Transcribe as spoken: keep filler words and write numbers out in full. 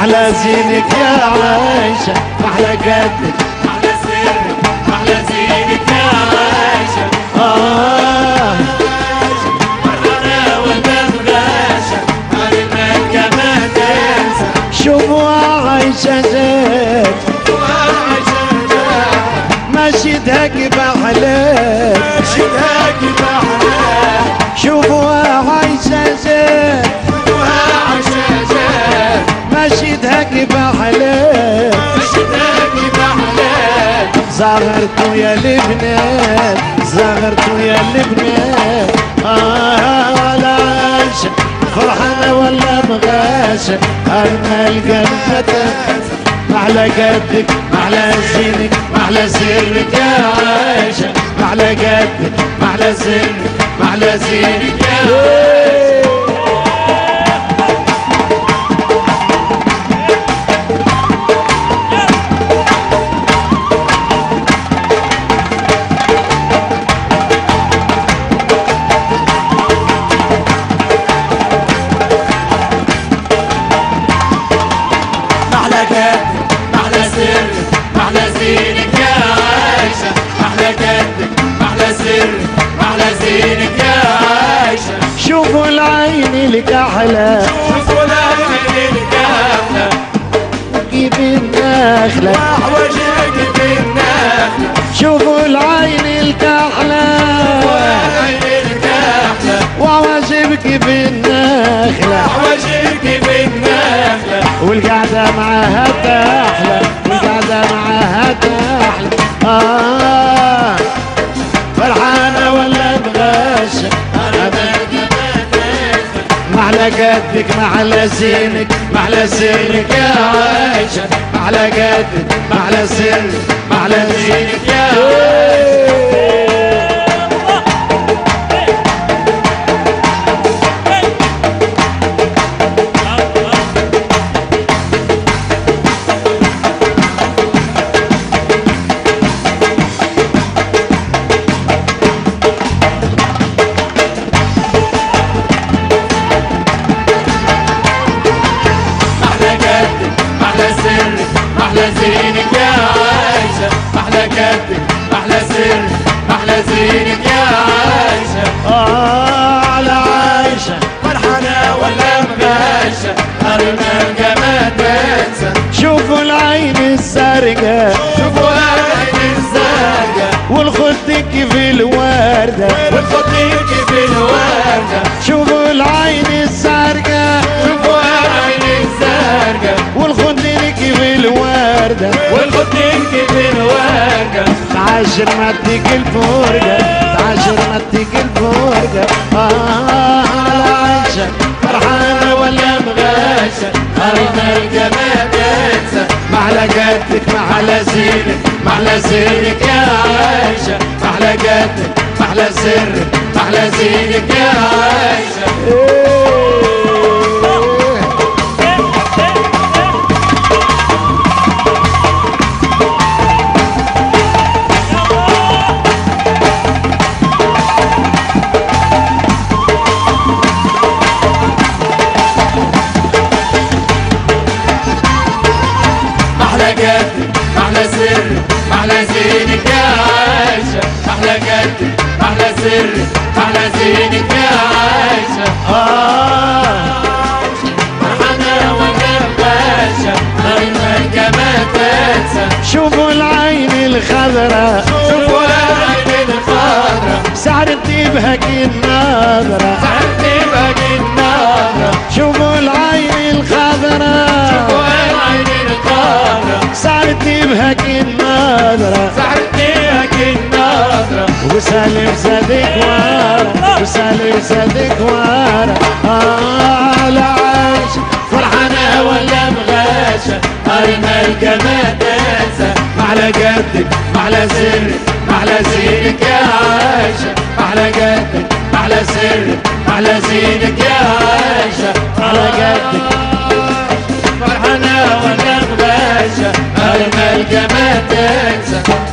محلى زينك يا عايشة محلى جدك محلى سرك محلى زينك يا عايشة آه فرحانة ولا بغاشة هرمك ما تنسى شوفوا عايشة جات ماشي داكي بحلال ماشي داكي بحلال شوفوا عايشة جات ماشي داكي بحلال ماشي داكي بحلال زغرتو يا لبنان زغرتو يا لبنان آه لا عايشة فرحانة ولا مغاشة أرمى الجنة محلى جدك محلى زينك محلى سرك يا عايشة محلى جدك محلى سرك محلى زينك يا عايشة محلى جدك محلى سرك محلى زينك يا عايشة محلى جدك محلى سرك محلى زينك يا عايشة شوفوا العين الكحلة شوفوا العين الكحلة جيب النخلة وحوجك بالنخلة شوفوا العين الكحلة العين الكحلة وحوجك بالنخلة وحوجك بالنخلة والقعدة معاها تحلى والقعدة معاها تحلى آه فرحانة ولا بغاشة محلى جدك محلى زينك محلى سرك يا عايشة محلى جدك محلى سرك محلى زينك يا عايشة محلى زينك يا عايشة محلى جدك محلى سرك محلى زينك يا عايشة آه على عايشة فرحانة ولا مغاشة أرمى ما تنسى شوفوا العين الزرقاء شوفوا العين الزرقاء والخدك في الوردة والخدك في الوردة شوفوا العين الزرقاء شوفوا العين الزرقاء والخدك في الوردة والخدك في الوردة تعاشر مديك الفرقة تعاشر مديك الفرقة آه على عايشة فرحانة ولا مغاشة أرمى الجمال تنسى محلى جدك محلى زينك محلى سرك يا عايشة محلى جدك محلى سرك محلى زينك يا عايشة محلى جدك محلى سرك محلى زينك يا عايشة محلى جدك محلى سرك محلى زينك يا عايشة آه فرحانة ولا بغاشة أرمى الجمال تنسى شوفوا العين الخضراء شوفوا العين الخضراء سعر تبهك النظرة سعر تبهك النظرة شوفوا العين الخضراء شوفوا العين الخضراء سعر تبهك النظرة سعر تبهك النظرة وسالم زادك ورا وسالم زادك ورا آه لا عايشة فرحانة ولا مغاشة أرمى الجمال تنسى محلى جدك محلى سرك محلى زينك يا عايشة محلى جدك محلى سرك محلى زينك يا عايشة محلى جدك فرحانة ولا مغاشة أرمى الجمال تنسى